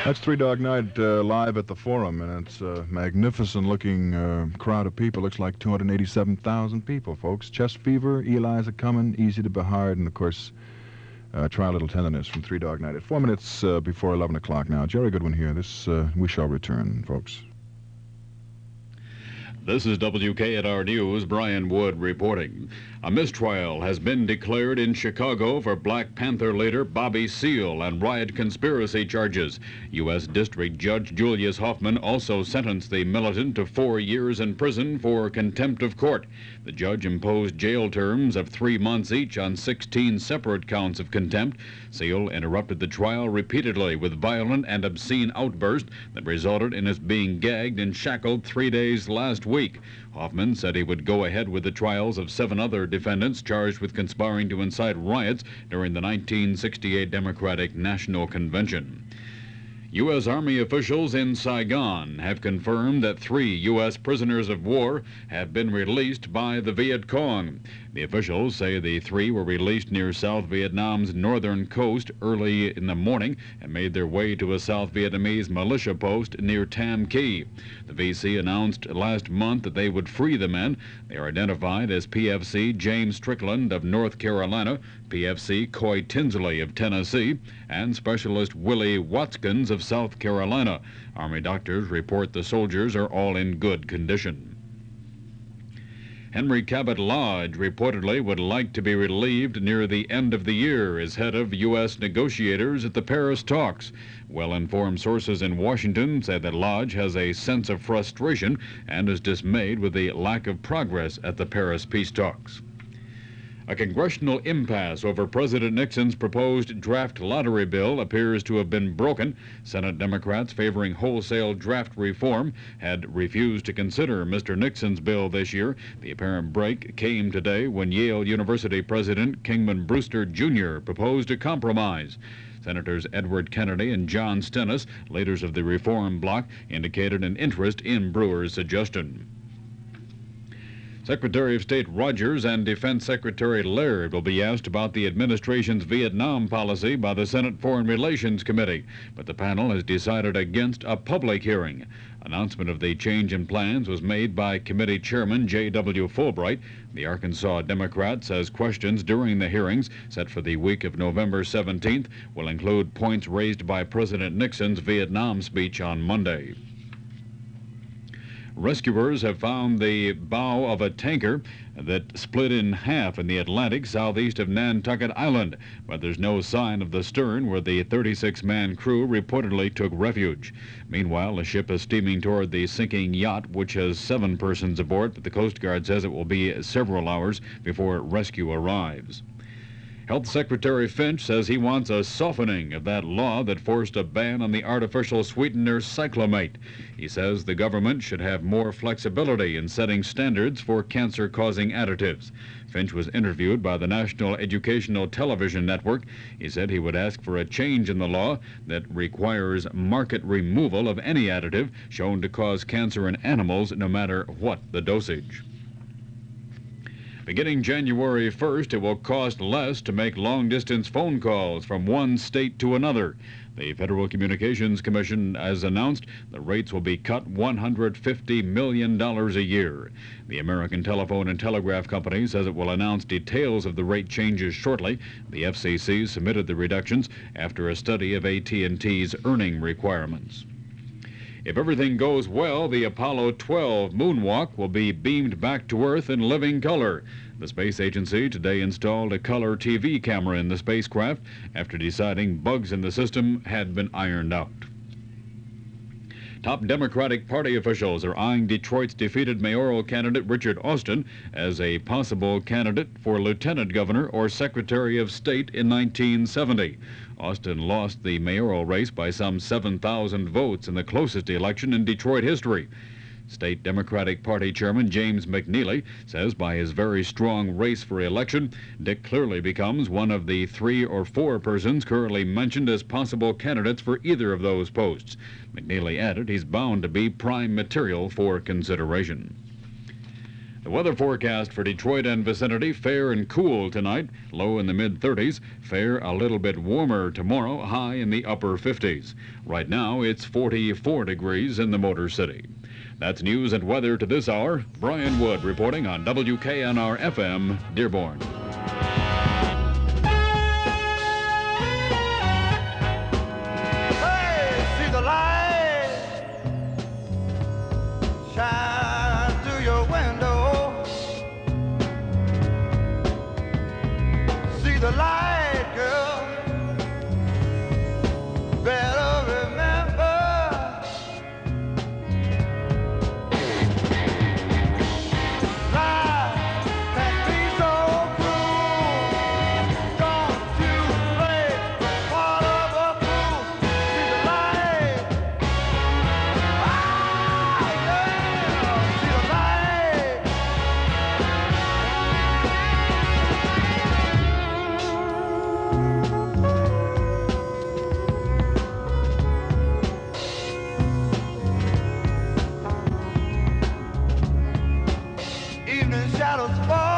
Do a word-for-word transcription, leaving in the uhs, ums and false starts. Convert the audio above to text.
That's Three Dog Night uh, live at the Forum, and it's a magnificent-looking uh, crowd of people. Looks like two hundred eighty-seven thousand people, folks. Chest Fever, Eli's a Comin', Easy to Be Hard, and, of course, uh, Try a Little Tenderness from Three Dog Night. At four minutes uh, before eleven o'clock now. Jerry Goodwin here. This, uh, we shall return, folks. This is W K N R News, Brian Wood reporting. A mistrial has been declared in Chicago for Black Panther leader Bobby Seale and riot conspiracy charges. U S District Judge Julius Hoffman also sentenced the militant to four years in prison for contempt of court. The judge imposed jail terms of three months each on sixteen separate counts of contempt. Seale interrupted the trial repeatedly with violent and obscene outbursts that resulted in his being gagged and shackled three days last week. Hoffman said he would go ahead with the trials of seven other defendants charged with conspiring to incite riots during the nineteen sixty-eight Democratic National Convention. U S Army officials in Saigon have confirmed that three U S prisoners of war have been released by the Viet Cong. The officials say the three were released near South Vietnam's northern coast early in the morning and made their way to a South Vietnamese militia post near Tam Key. The V C announced last month that they would free the men. They are identified as P F C James Strickland of North Carolina, P F C Coy Tinsley of Tennessee, and Specialist Willie Watkins of South Carolina. Army doctors report the soldiers are all in good condition. Henry Cabot Lodge reportedly would like to be relieved near the end of the year as head of U S negotiators at the Paris talks. Well-informed sources in Washington say that Lodge has a sense of frustration and is dismayed with the lack of progress at the Paris peace talks. A congressional impasse over President Nixon's proposed draft lottery bill appears to have been broken. Senate Democrats favoring wholesale draft reform had refused to consider Mister Nixon's bill this year. The apparent break came today when Yale University President Kingman Brewster Junior proposed a compromise. Senators Edward Kennedy and John Stennis, leaders of the reform bloc, indicated an interest in Brewer's suggestion. Secretary of State Rogers and Defense Secretary Laird will be asked about the administration's Vietnam policy by the Senate Foreign Relations Committee, but the panel has decided against a public hearing. Announcement of the change in plans was made by Committee Chairman J W Fulbright. The Arkansas Democrat says questions during the hearings, set for the week of November seventeenth, will include points raised by President Nixon's Vietnam speech on Monday. Rescuers have found the bow of a tanker that split in half in the Atlantic southeast of Nantucket Island, but there's no sign of the stern where the thirty-six man crew reportedly took refuge. Meanwhile, the ship is steaming toward the sinking yacht, which has seven persons aboard, but the Coast Guard says it will be several hours before rescue arrives. Health Secretary Finch says he wants a softening of that law that forced a ban on the artificial sweetener cyclamate. He says the government should have more flexibility in setting standards for cancer-causing additives. Finch was interviewed by the National Educational Television Network. He said he would ask for a change in the law that requires market removal of any additive shown to cause cancer in animals, no matter what the dosage. Beginning January first, it will cost less to make long-distance phone calls from one state to another. The Federal Communications Commission has announced the rates will be cut one hundred fifty million dollars a year. The American Telephone and Telegraph Company says it will announce details of the rate changes shortly. The F C C submitted the reductions after a study of A T and T's earning requirements. If everything goes well, the Apollo twelve moonwalk will be beamed back to Earth in living color. The space agency today installed a color T V camera in the spacecraft after deciding bugs in the system had been ironed out. Top Democratic Party officials are eyeing Detroit's defeated mayoral candidate Richard Austin as a possible candidate for lieutenant governor or secretary of state in nineteen seventy. Austin lost the mayoral race by some seven thousand votes in the closest election in Detroit history. State Democratic Party Chairman James McNeely says by his very strong race for election, Dick clearly becomes one of the three or four persons currently mentioned as possible candidates for either of those posts. McNeely added he's bound to be prime material for consideration. The weather forecast for Detroit and vicinity, fair and cool tonight, low in the mid thirties. Fair a little bit warmer tomorrow, high in the upper fifties. Right now, it's forty-four degrees in the Motor City. That's news and weather to this hour. Brian Wood reporting on W K N R F M, Dearborn. Hey, see the light shine through your window. See the light, girl. Better remember. Life can be so cruel. Don't you play the part of a fool. See the light. Ah, yeah. See the light. Evening shadows fall.